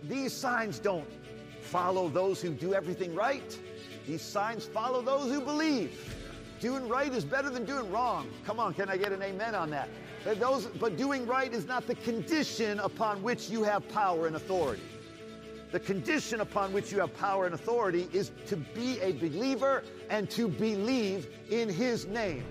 these signs don't follow those who do everything right. These signs follow those who believe. Doing right is better than doing wrong. Come on, can I get an amen on that? But doing right is not the condition upon which you have power and authority. The condition upon which you have power and authority is to be a believer and to believe in His name.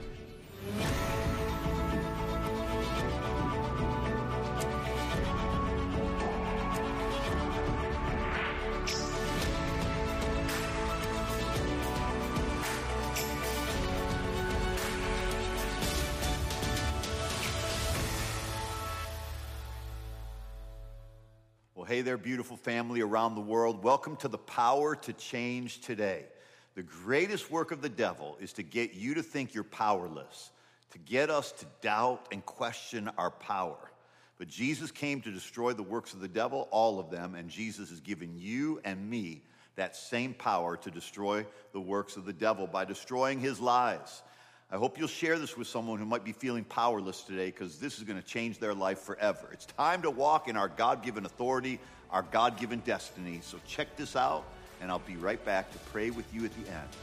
Well, hey there, beautiful family around the world. Welcome to the Power to Change Today. The greatest work of the devil is to get you to think you're powerless, to get us to doubt and question our power. But Jesus came to destroy the works of the devil, all of them, and Jesus has given you and me that same power to destroy the works of the devil by destroying his lies. I hope you'll share this with someone who might be feeling powerless today, because this is going to change their life forever. It's time to walk in our God-given authority, our God-given destiny. So check this out, and I'll be right back to pray with you at the end.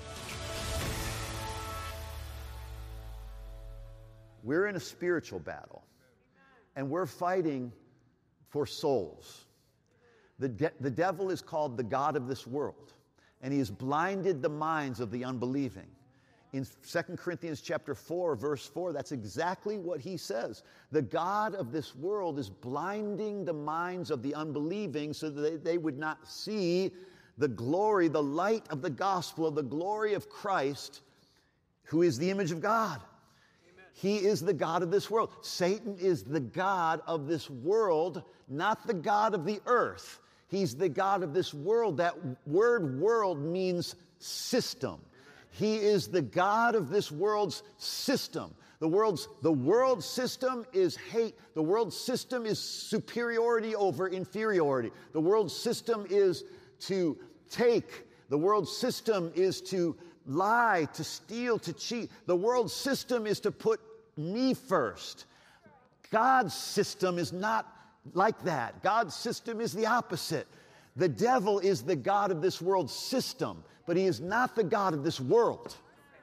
We're in a spiritual battle, and we're fighting for souls. The devil is called the god of this world, and he has blinded the minds of the unbelieving. In 2 Corinthians chapter 4, verse 4, that's exactly what he says. The god of this world is blinding the minds of the unbelieving so that they would not see the glory, the light of the gospel, the glory of Christ, who is the image of God. Amen. He is the god of this world. Satan is the god of this world, not the god of the earth. He's the god of this world. That word world means system. He is the god of this world's system. The world system is hate. The world system is superiority over inferiority. The world system is to take. The world system is to lie, to steal, to cheat. The world system is to put me first. God's system is not like that. God's system is the opposite. The devil is the god of this world's system, but he is not the god of this world.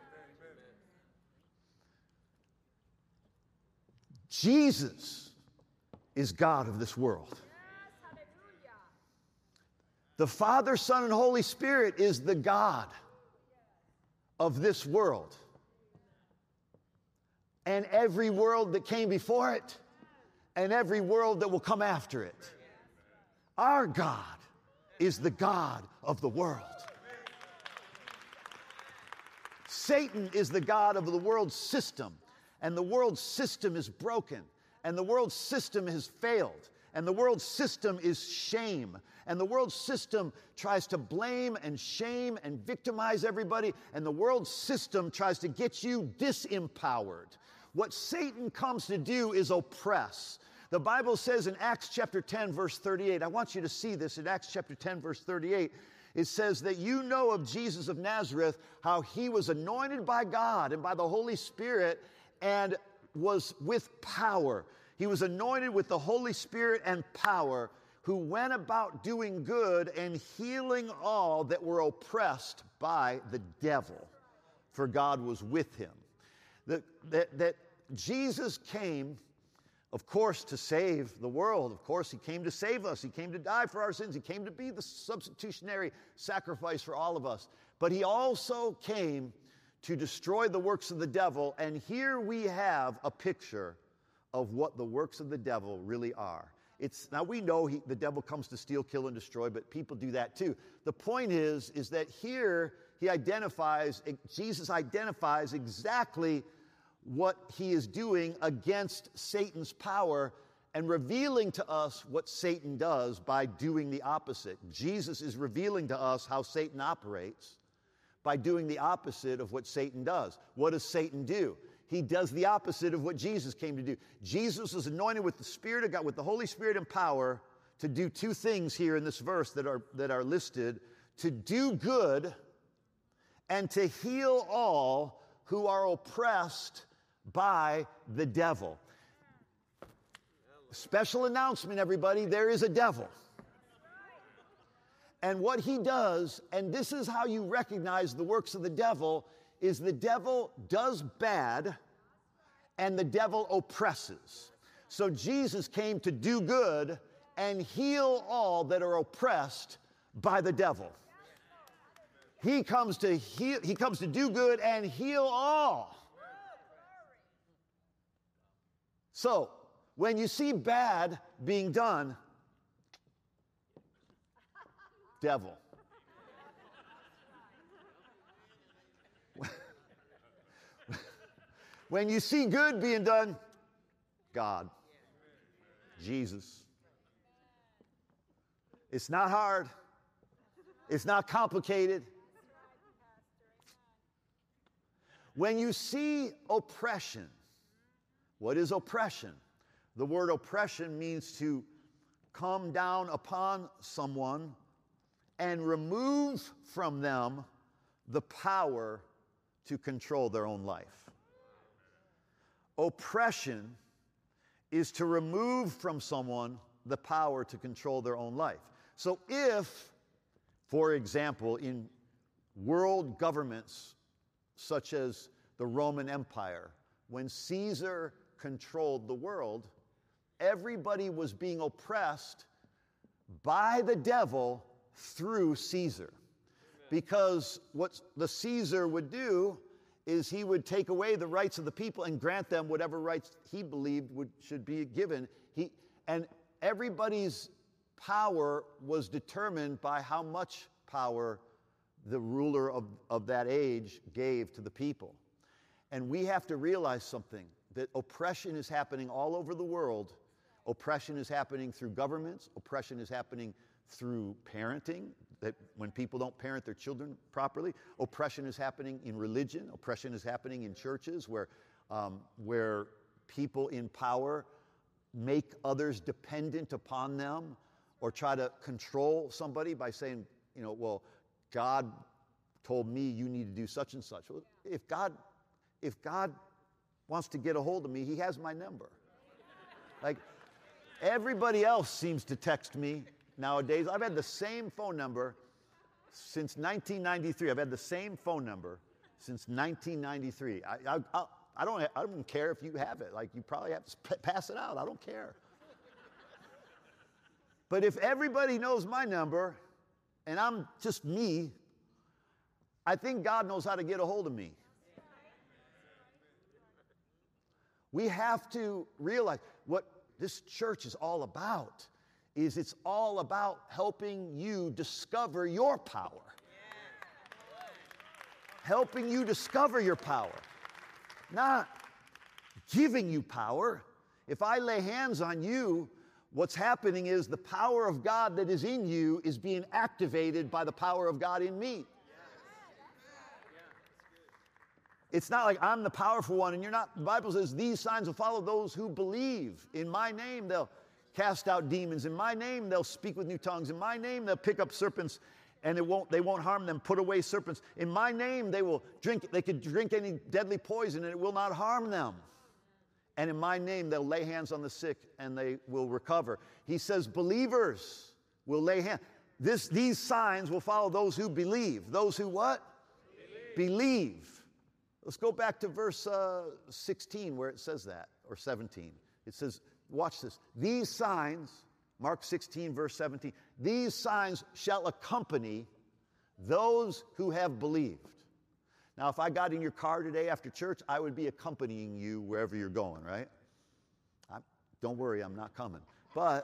Jesus is God of this world. The Father, Son, and Holy Spirit is the God of this world. And every world that came before it, and every world that will come after it. Our God is the God of the world. Satan is the god of the world system, and the world system is broken, and the world system has failed, and the world system is shame, and the world system tries to blame and shame and victimize everybody, and the world system tries to get you disempowered. What Satan comes to do is oppress. The Bible says in Acts chapter 10, verse 38, I want you to see this in Acts chapter 10, verse 38. It says that you know of Jesus of Nazareth, how he was anointed by God and by the Holy Spirit and was with power. He was anointed with the Holy Spirit and power, who went about doing good and healing all that were oppressed by the devil, for God was with him. That Jesus came, of course, to save the world. Of course, he came to save us. He came to die for our sins. He came to be the substitutionary sacrifice for all of us. But he also came to destroy the works of the devil. And here we have a picture of what the works of the devil really are. Now we know the devil comes to steal, kill, and destroy, but people do that too. The point is that here Jesus identifies exactly what he is doing against Satan's power and revealing to us what Satan does by doing the opposite. Jesus is revealing to us how Satan operates by doing the opposite of what Satan does. What does Satan do? He does the opposite of what Jesus came to do. Jesus was anointed with the Spirit of God, with the Holy Spirit and power, to do two things here in this verse that are listed: to do good and to heal all who are oppressed by the devil. Special announcement, everybody, there is a devil. And what he does, and this is how you recognize the works of the devil, is the devil does bad and the devil oppresses. So Jesus came to do good and heal all that are oppressed by the devil. He comes to heal, he comes to do good and heal all. So, when you see bad being done, devil. When you see good being done, God, Jesus. It's not hard. It's not complicated. When you see oppression, what is oppression? The word oppression means to come down upon someone and remove from them the power to control their own life. Oppression is to remove from someone the power to control their own life. So if, for example, in world governments such as the Roman Empire, when Caesar controlled the world, everybody was being oppressed by the devil through Caesar. Because what the Caesar would do is he would take away the rights of the people and grant them whatever rights he believed should be given. And everybody's power was determined by how much power the ruler of that age gave to the people. And we have to realize something, that oppression is happening all over the world. Oppression is happening through governments. Oppression is happening through parenting, that when people don't parent their children properly. Oppression is happening in religion. Oppression is happening in churches where people in power make others dependent upon them or try to control somebody by saying, well, God told me you need to do such and such. Well, if God wants to get a hold of me, he has my number. Like, everybody else seems to text me nowadays. I've had the same phone number since 1993. I've had the same phone number since 1993. I don't care if you have it. Like, you probably have to pass it out. I don't care. But if everybody knows my number and I'm just me, I think God knows how to get a hold of me. We have to realize what this church is all about. It's all about helping you discover your power. Helping you discover your power. Not giving you power. If I lay hands on you, what's happening is the power of God that is in you is being activated by the power of God in me. It's not like I'm the powerful one and you're not. The Bible says these signs will follow those who believe. In my name they'll cast out demons. In my name they'll speak with new tongues. In my name they'll pick up serpents and they won't harm them. Put away serpents. In my name they could drink any deadly poison and it will not harm them. And in my name they'll lay hands on the sick and they will recover. He says believers will lay hands. These signs will follow those who believe. Those who what? Believe. Let's go back to verse 16 where it says that, or 17. It says, watch this. These signs, Mark 16, verse 17, these signs shall accompany those who have believed. Now, if I got in your car today after church, I would be accompanying you wherever you're going, right? Don't worry, I'm not coming. But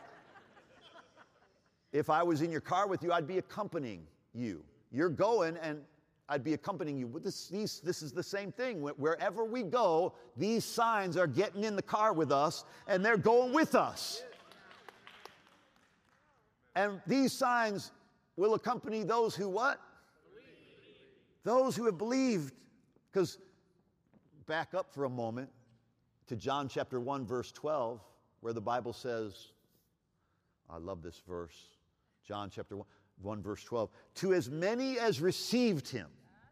if I was in your car with you, I'd be accompanying you. You're going and I'd be accompanying you. This is the same thing. Wherever we go, these signs are getting in the car with us, and they're going with us. And these signs will accompany those who what? Believe. Those who have believed. Because back up for a moment to John chapter 1, verse 12, where the Bible says, I love this verse, John chapter 1, verse 12. To as many as received him.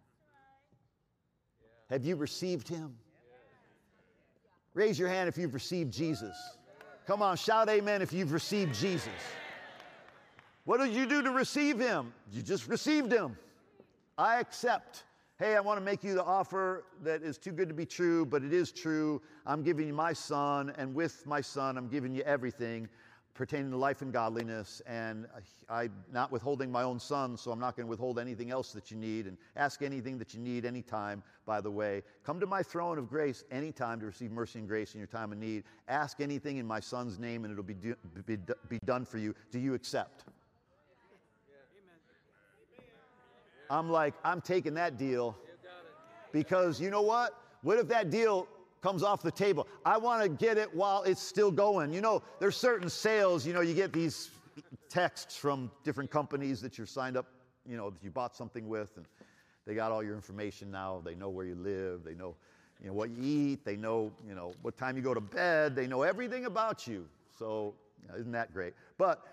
Have you received him? Raise your hand if you've received Jesus. Come on, shout amen if you've received Jesus. What did you do to receive him? You just received him. I accept. Hey, I want to make you the offer that is too good to be true, but it is true. I'm giving you my son, and with my son, I'm giving you everything pertaining to life and godliness, and I'm not withholding my own son, so I'm not going to withhold anything else that you need, and ask anything that you need anytime, by the way. Come to my throne of grace anytime to receive mercy and grace in your time of need. Ask anything in my son's name, and it'll be done for you. Do you accept? I'm like, I'm taking that deal, because you know what? What if that deal comes off the table? I want to get it while it's still going. You know, there's certain sales, you know, you get these texts from different companies that you're signed up, you know, that you bought something with, and they got all your information now. They know where you live. They know, you know, what you eat. They know, you know, what time you go to bed. They know everything about you. So, you know, isn't that great? But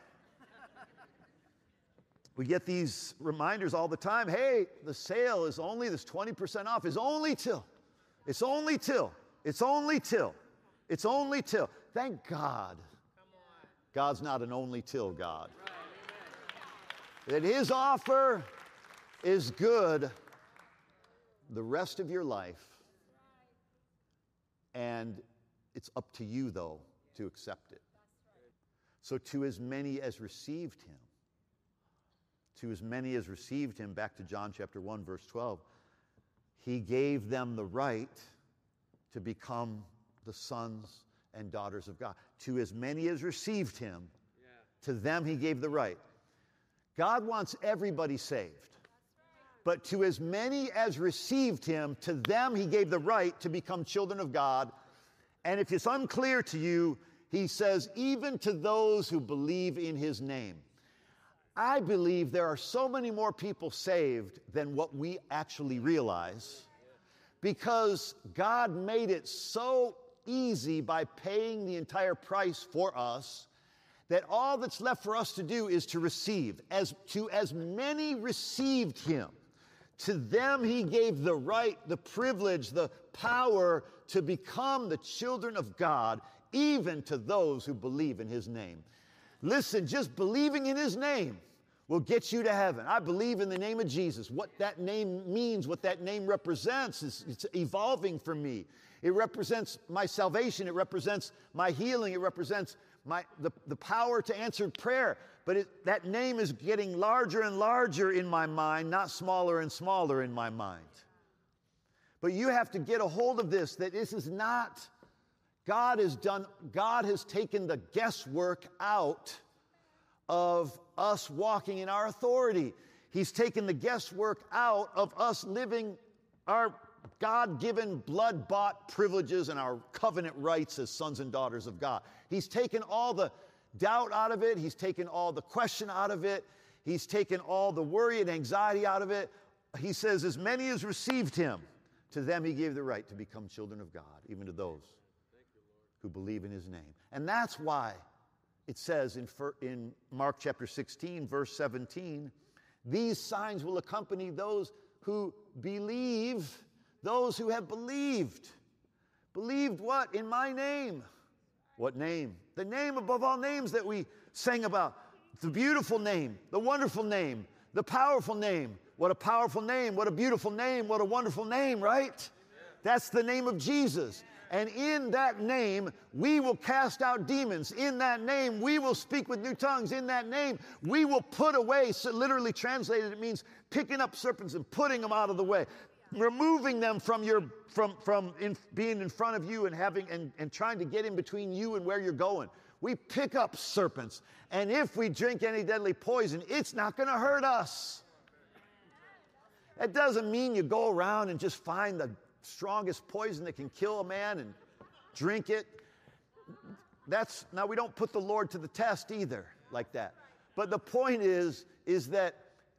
we get these reminders all the time. Hey, the sale is only, this 20% off is only till. It's only till. It's only till. It's only till. Thank God. God's not an only till God. That his offer is good the rest of your life. And it's up to you, though, to accept it. So to as many as received him, back to John chapter 1, verse 12, he gave them the right to become the sons and daughters of God. To as many as received him, to them he gave the right. God wants everybody saved. But to as many as received him, to them he gave the right to become children of God. And if it's unclear to you, he says, even to those who believe in his name. I believe there are so many more people saved than what we actually realize, because God made it so easy by paying the entire price for us that all that's left for us to do is to receive. As many received him, to them he gave the right, the privilege, the power to become the children of God, even to those who believe in his name. Listen, just believing in his name will get you to heaven. I believe in the name of Jesus. What that name means, what that name represents, it's evolving for me. It represents my salvation. It represents my healing. It represents the power to answer prayer. But that name is getting larger and larger in my mind, not smaller and smaller in my mind. But you have to get a hold of this, that this is not, God has taken the guesswork out of us walking in our authority. He's taken the guesswork out of us living our God-given, blood-bought privileges and our covenant rights as sons and daughters of God. He's taken all the doubt out of it. He's taken all the question out of it. He's taken all the worry and anxiety out of it. He says, as many as received him, to them he gave the right to become children of God, even to those who believe in his name. And that's why it says in Mark chapter 16, verse 17, these signs will accompany those who believe, those who have believed. Believed what? In my name. What name? The name above all names that we sang about. The beautiful name, the wonderful name, the powerful name. What a powerful name, what a beautiful name, what a wonderful name, right? That's the name of Jesus. And in that name, we will cast out demons. In that name, we will speak with new tongues. In that name, we will put away, so literally translated, it means picking up serpents and putting them out of the way, removing them from being in front of you and trying to get in between you and where you're going. We pick up serpents, and if we drink any deadly poison, it's not going to hurt us. That doesn't mean you go around and just find the strongest poison that can kill a man and drink it. Now we don't put the Lord to the test either like that. But the point is that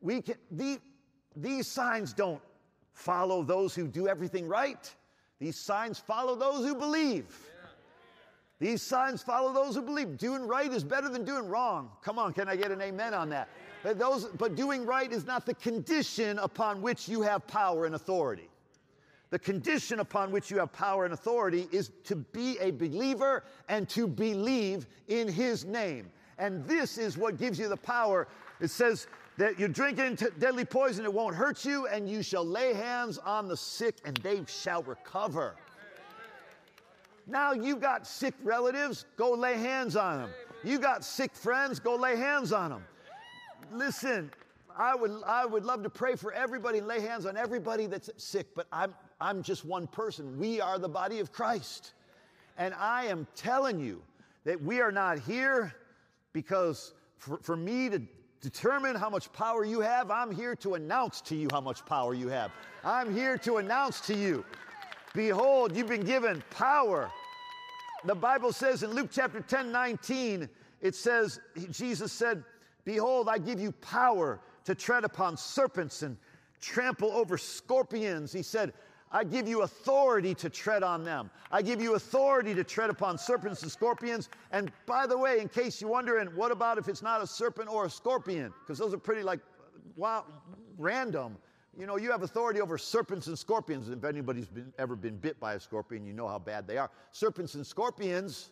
these signs don't follow those who do everything right. These signs follow those who believe. These signs follow those who believe. Doing right is better than doing wrong. Come on, can I get an amen on that? But doing right is not the condition upon which you have power and authority. The condition upon which you have power and authority is to be a believer and to believe in his name. And this is what gives you the power. It says that you're drinking deadly poison, it won't hurt you, and you shall lay hands on the sick, and they shall recover. Now you got sick relatives, go lay hands on them. You got sick friends, go lay hands on them. Listen, I would love to pray for everybody and lay hands on everybody that's sick, but I'm just one person. We are the body of Christ. And I am telling you that we are not here because for me to determine how much power you have. I'm here to announce to you how much power you have. I'm here to announce to you, behold, you've been given power. The Bible says in Luke chapter 10:19, it says, Jesus said, behold, I give you power to tread upon serpents and trample over scorpions. He said, I give you authority to tread on them. I give you authority to tread upon serpents and scorpions. And by the way, in case you're wondering, what about if it's not a serpent or a scorpion? Because those are pretty random. You know, you have authority over serpents and scorpions. If anybody's ever been bit by a scorpion, you know how bad they are. Serpents and scorpions,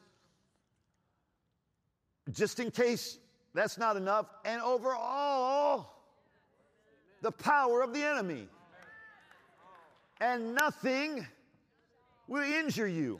just in case that's not enough, and over all the power of the enemy. And nothing will injure you.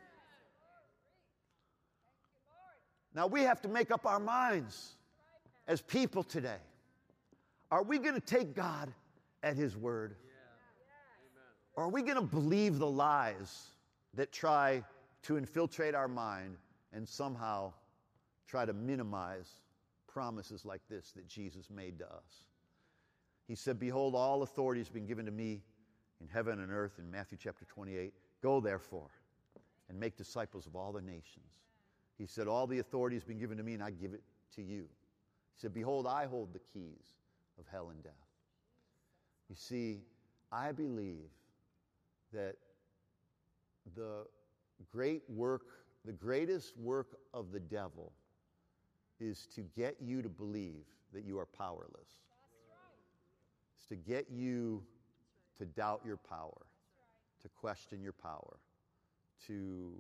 Now we have to make up our minds as people today. Are we going to take God at His word? Or are we going to believe the lies that try to infiltrate our mind and somehow try to minimize promises like this that Jesus made to us? He said, behold, all authority has been given to me in heaven and earth, in Matthew chapter 28. Go therefore and make disciples of all the nations. He said, all the authority has been given to me and I give it to you. He said, behold, I hold the keys of hell and death. You see, I believe that the greatest work of the devil is to get you to believe that you are powerless. It's to get you to doubt your power, to question your power, to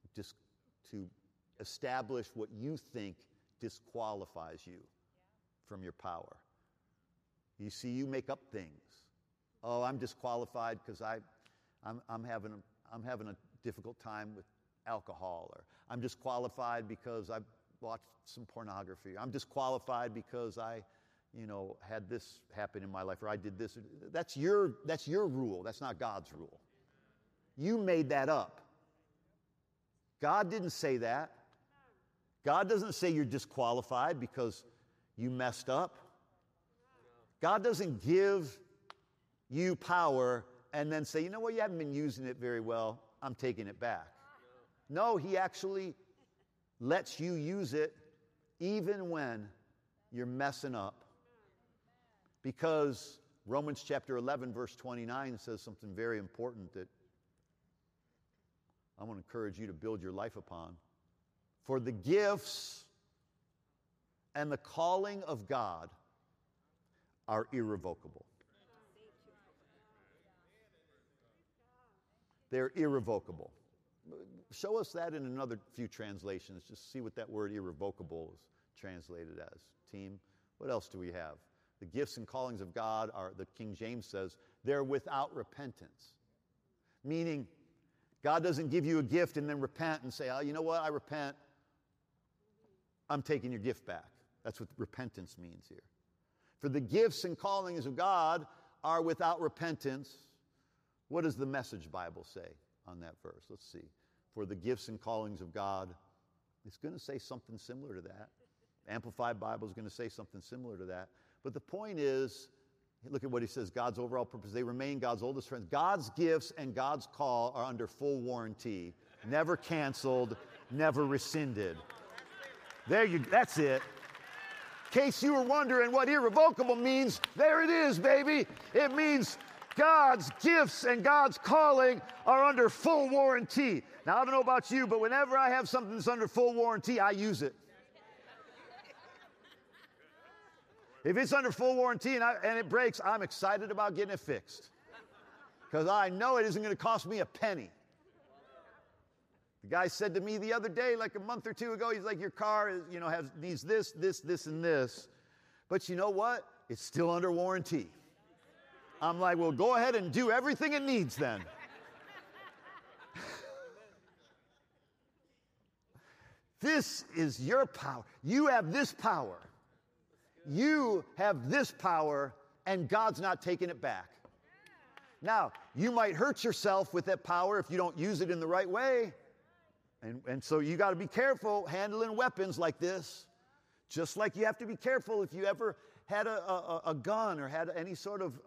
establish what you think disqualifies you from your power. You see, you make up things. Oh, I'm disqualified because I'm having a difficult time with alcohol, or I'm disqualified because I watched some pornography. I'm disqualified because I had this happen in my life, or I did this. That's your rule. That's not God's rule. You made that up. God didn't say that. God doesn't say you're disqualified because you messed up. God doesn't give you power and then say, you know what, you haven't been using it very well, I'm taking it back. No, He actually lets you use it even when you're messing up. Because Romans chapter 11, verse 29 says something very important that I want to encourage you to build your life upon. For the gifts and the calling of God are irrevocable. They're irrevocable. Show us that in another few translations. Just see what that word irrevocable is translated as. Team, what else do we have? The gifts and callings of God are, the King James says, they're without repentance. Meaning, God doesn't give you a gift and then repent and say, oh, you know what, I repent. I'm taking your gift back. That's what repentance means here. For the gifts and callings of God are without repentance. What does the Message Bible say on that verse? Let's see. For the gifts and callings of God, it's going to say something similar to that. Amplified Bible is going to say something similar to that. But the point is, look at what he says, God's overall purpose. They remain God's oldest friends. God's gifts and God's call are under full warranty. Never canceled, never rescinded. That's it. In case you were wondering what irrevocable means, there it is, baby. It means God's gifts and God's calling are under full warranty. Now, I don't know about you, but whenever I have something that's under full warranty, I use it. If it's under full warranty and it breaks, I'm excited about getting it fixed. Because I know it isn't going to cost me a penny. The guy said to me the other day, like a month or two ago, he's like, your car is, needs this, and this. But you know what? It's still under warranty. I'm like, well, go ahead and do everything it needs then. This is your power. You have this power. You have this power, and God's not taking it back. Now, you might hurt yourself with that power if you don't use it in the right way. And so you got to be careful handling weapons like this. Just like you have to be careful if you ever had a gun or had any sort of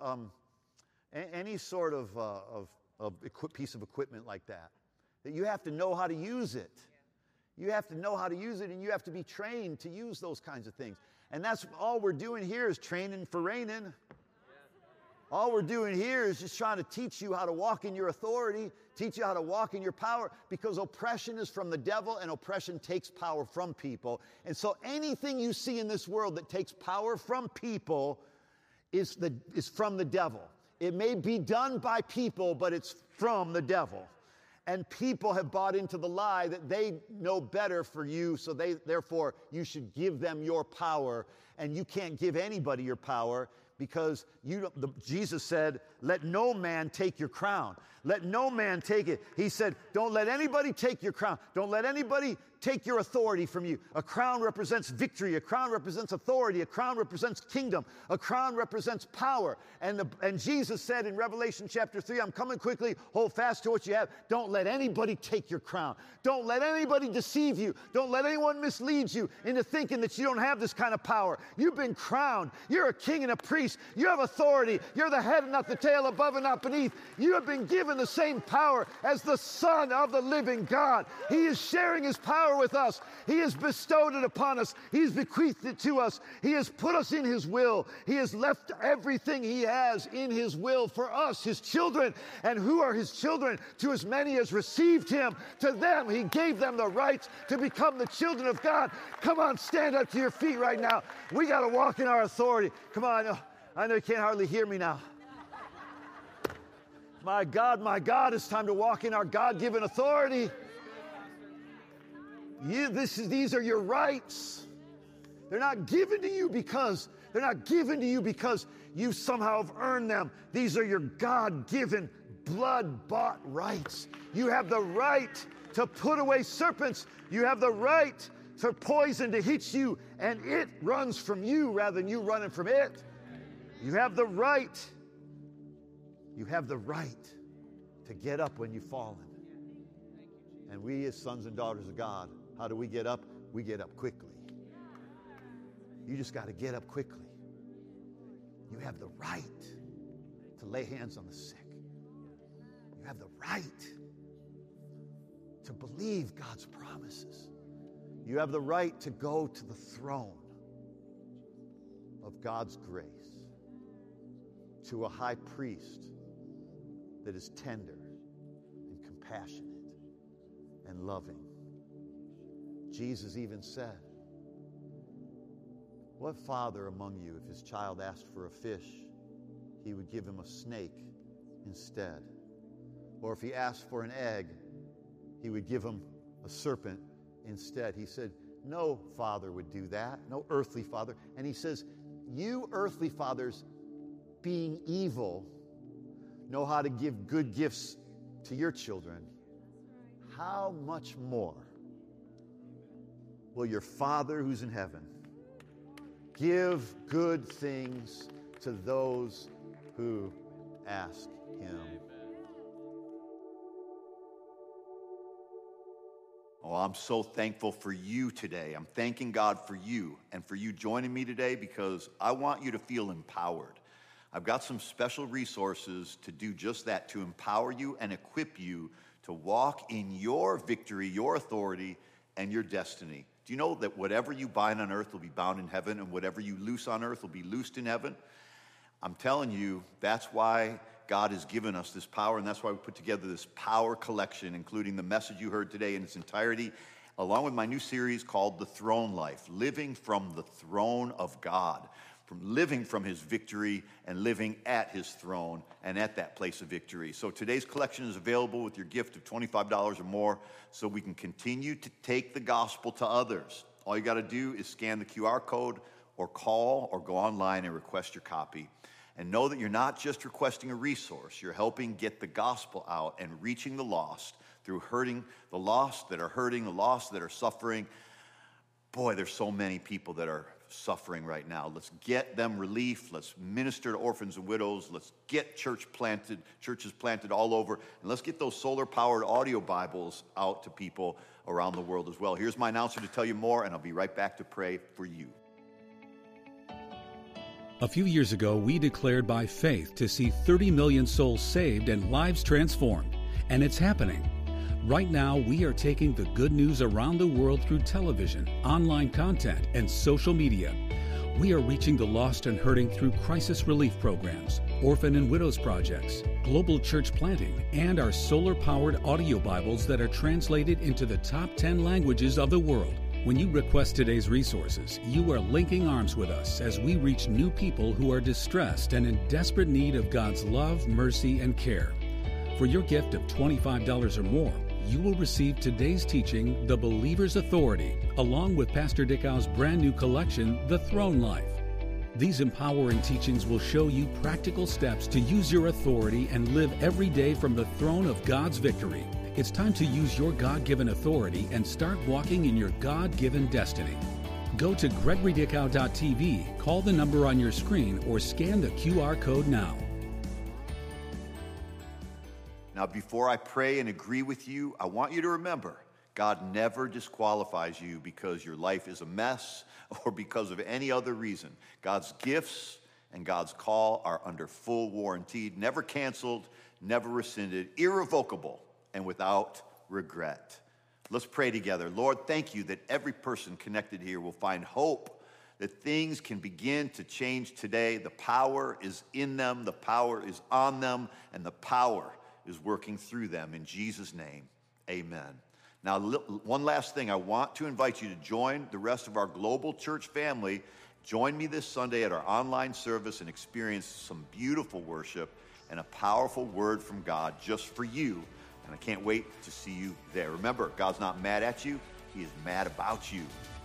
piece of equipment like that. That you have to know how to use it. You have to know how to use it, and you have to be trained to use those kinds of things. And that's all we're doing here is training for reigning. All we're doing here is just trying to teach you how to walk in your authority, teach you how to walk in your power, because oppression is from the devil, and oppression takes power from people. And so anything you see in this world that takes power from people is from the devil. It may be done by people, but it's from the devil. And people have bought into the lie that they know better for you, so therefore you should give them your power, and you can't give anybody your power. Because Jesus said, let no man take your crown. Let no man take it. He said, don't let anybody take your crown. Don't let anybody take your authority from you. A crown represents victory. A crown represents authority. A crown represents kingdom. A crown represents power. And Jesus said in Revelation chapter 3, I'm coming quickly. Hold fast to what you have. Don't let anybody take your crown. Don't let anybody deceive you. Don't let anyone mislead you into thinking that you don't have this kind of power. You've been crowned. You're a king and a priest. You have authority. You're the head and not the tail, above and not beneath. You have been given the same power as the Son of the living God. He is sharing his power with us. He has bestowed it upon us. He's bequeathed it to us. He has put us in his will. He has left everything he has in his will for us, his children. And who are his children? To as many as received him, to them he gave them the rights to become the children of God. Come on, stand up to your feet right now. We got to walk in our authority. Come on. I know you can't hardly hear me now. My God, it's time to walk in our God-given authority. These are your rights. They're not given to you because you somehow have earned them. These are your God-given, blood-bought rights. You have the right to put away serpents. You have the right for poison to hit you, and it runs from you rather than you running from it. You have the right. You have the right to get up when you've fallen. And we as sons and daughters of God, how do we get up? We get up quickly. You just got to get up quickly. You have the right to lay hands on the sick. You have the right to believe God's promises. You have the right to go to the throne of God's grace, to a high priest that is tender and compassionate and loving. Jesus even said, what father among you, if his child asked for a fish, he would give him a snake instead? Or if he asked for an egg, he would give him a serpent instead? He said, no father would do that, no earthly father. And he says, you earthly fathers, being evil, know how to give good gifts to your children. How much more will your Father who's in heaven give good things to those who ask him? Oh, I'm so thankful for you today. I'm thanking God for you and for you joining me today, because I want you to feel empowered. I've got some special resources to do just that, to empower you and equip you to walk in your victory, your authority, and your destiny. Do you know that whatever you bind on earth will be bound in heaven, and whatever you loose on earth will be loosed in heaven? I'm telling you, that's why God has given us this power, and that's why we put together this power collection, including the message you heard today in its entirety, along with my new series called The Throne Life, Living from the Throne of God. from living from his victory and living at his throne and at that place of victory. So today's collection is available with your gift of $25 or more so we can continue to take the gospel to others. All you got to do is scan the QR code or call or go online and request your copy. And know that you're not just requesting a resource, you're helping get the gospel out and reaching the lost through hurting the lost that are hurting, the lost that are suffering. Boy, there's so many people that are suffering right now. Let's get them relief. Let's minister to orphans and widows. Let's get churches planted all over. And let's get those solar-powered audio Bibles out to people around the world as well. Here's my announcer to tell you more, and I'll be right back to pray for you. A few years ago, we declared by faith to see 30 million souls saved and lives transformed. And it's happening. Right now, we are taking the good news around the world through television, online content, and social media. We are reaching the lost and hurting through crisis relief programs, orphan and widows projects, global church planting, and our solar-powered audio Bibles that are translated into the top 10 languages of the world. When you request today's resources, you are linking arms with us as we reach new people who are distressed and in desperate need of God's love, mercy, and care. For your gift of $25 or more, you will receive today's teaching, The Believer's Authority, along with Pastor Dickau's brand new collection, The Throne Life. These empowering teachings will show you practical steps to use your authority and live every day from the throne of God's victory. It's time to use your God-given authority and start walking in your God-given destiny. Go to GregoryDickau.tv, call the number on your screen, or scan the QR code now. Now, before I pray and agree with you, I want you to remember, God never disqualifies you because your life is a mess or because of any other reason. God's gifts and God's call are under full warranty, never canceled, never rescinded, irrevocable, and without regret. Let's pray together. Lord, thank you that every person connected here will find hope, that things can begin to change today. The power is in them, the power is on them, and the power is working through them. In Jesus' name, amen. Now, one last thing. I want to invite you to join the rest of our global church family. Join me this Sunday at our online service and experience some beautiful worship and a powerful word from God just for you. And I can't wait to see you there. Remember, God's not mad at you. He is mad about you.